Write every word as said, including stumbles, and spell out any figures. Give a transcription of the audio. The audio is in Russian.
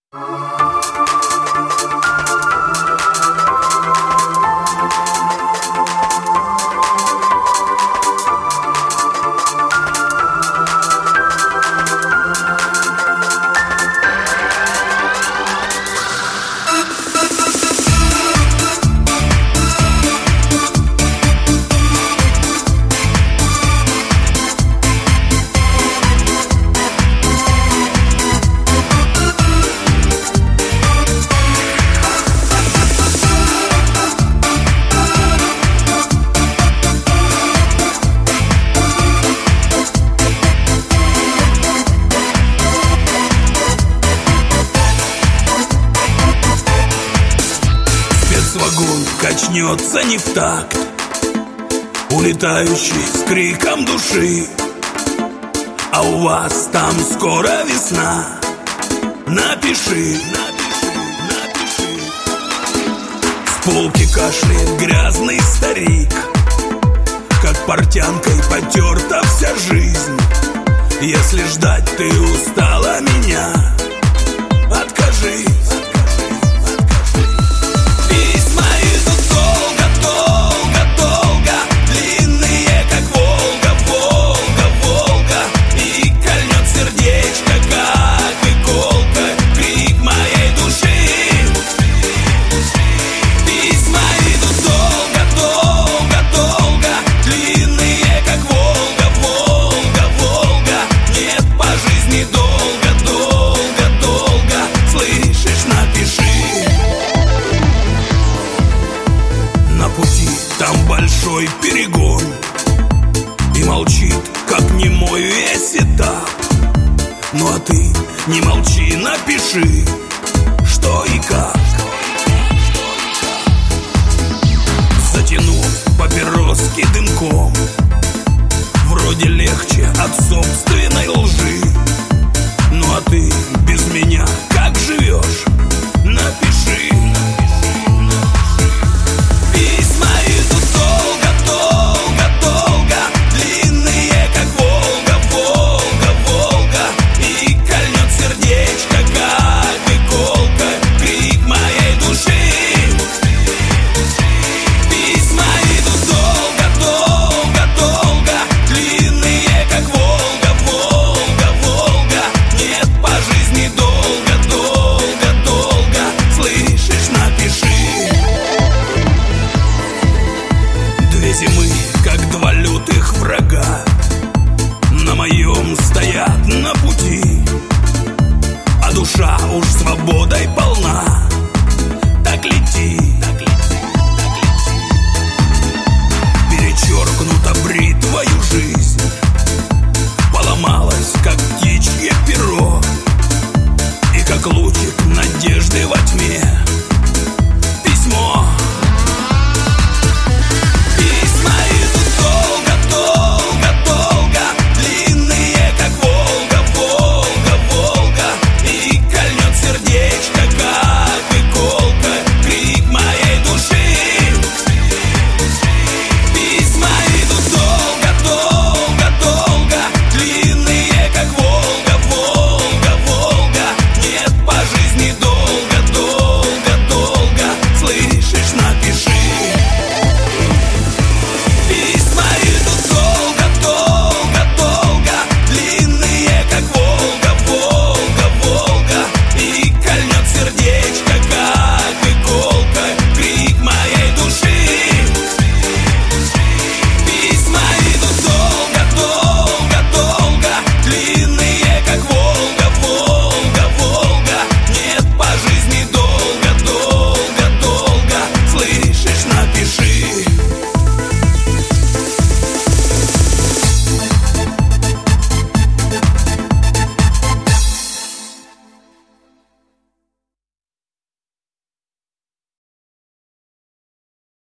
Вагон качнется не в такт, улетающий с криком души. А у вас там скоро весна. Напиши, напиши, напиши. С полки кашляет грязный старик, как портянкой потерта вся жизнь. Если ждать ты устала меня, откажись. Большой перегон, и молчит, как немой весь этап. Ну а ты не молчи, напиши, что и как. Затянув папироски дымком, вроде легче от собственной лжи. Ну а ты без меня как живешь? Напиши. Зимы, как два лютых врага, на моем стоят на пути, а душа уж свободой